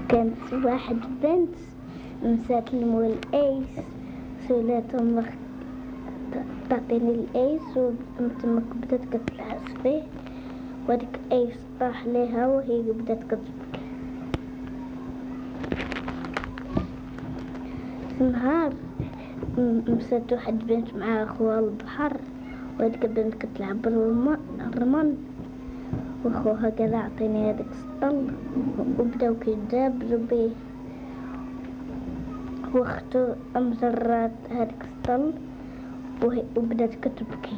كانت واحد بنت مسات المول ايس، سولات امك تعطيني الايس، وتمك بدات كتلعس فيه، وديك ايس طاح ليها وهي بدات كتبكي. نهار مسات واحد بنت مع خوها البحر، وهاديك البنت كتلعب بالرمل، وخوها قال اعطيني هذاك السطل، وبداو كيتجابزوا بيه، واختو مزرات هذاك السطل وبدات كتبكي.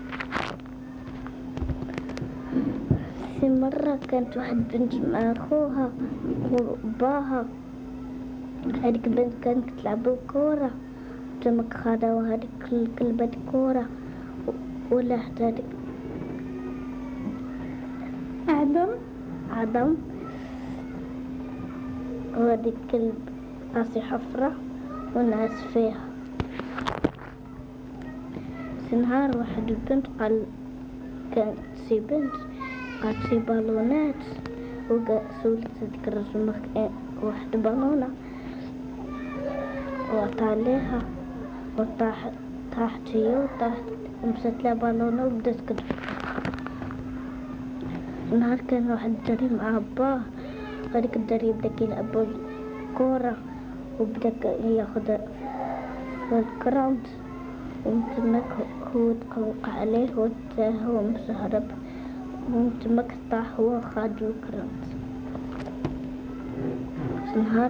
في مرة كانت واحد بنت مع خوها وباها، هذيك البنت كانت كتلعب بالكورة، تمك خداو هذيك الكلبة الكورة ولحت هذيك عظم، وهذيك الكلب راسي حفرة ونعس فيها. في نهار واحد البنت كانت شي بنت قالت شي بالونات، سولت هذيك الرجل واحد بالونة وعطا ليها، وطاحت هي ومشات لها بالونة وبدات كتبكي. نهار كان واحد الدري مع باه، هذيك الدري بدا كيلعب بالكورة وبدا ياخد في الكراود، ومتمك هو تقلق عليه هو مش هرب، ومتمك طاح هو خاد الكراود. نهار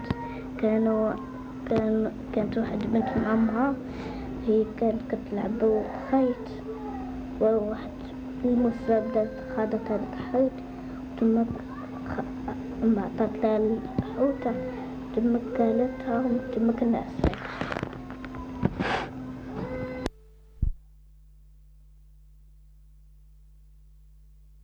كانت واحد بنت مع امها، هي كانت كتلعب بالخيط، وواحد المسة بدات خادت هذاك الخيط وتمك عطات لها الحوتة، تمك كالتها وتمك نعست.